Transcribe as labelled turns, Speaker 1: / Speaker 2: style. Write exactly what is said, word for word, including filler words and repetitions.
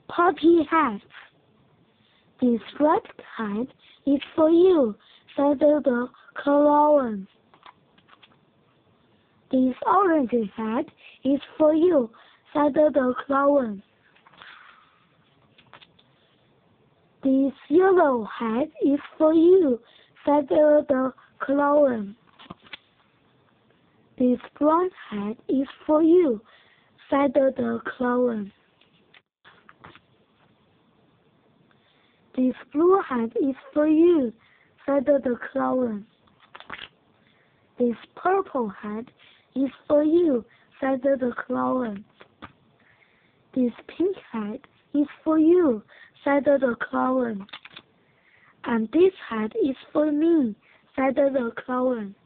Speaker 1: puppy hat. This red hat is for you, said the clown. This orange hat is for you, said the clown. This yellow hat is for you, said the clown. This brown hat is for you, said the clown. This blue hat is for you, said the clown. This purple hat is for you, said the clown. This pink hat is for you, said the clown. And this hat is for me, said the clown.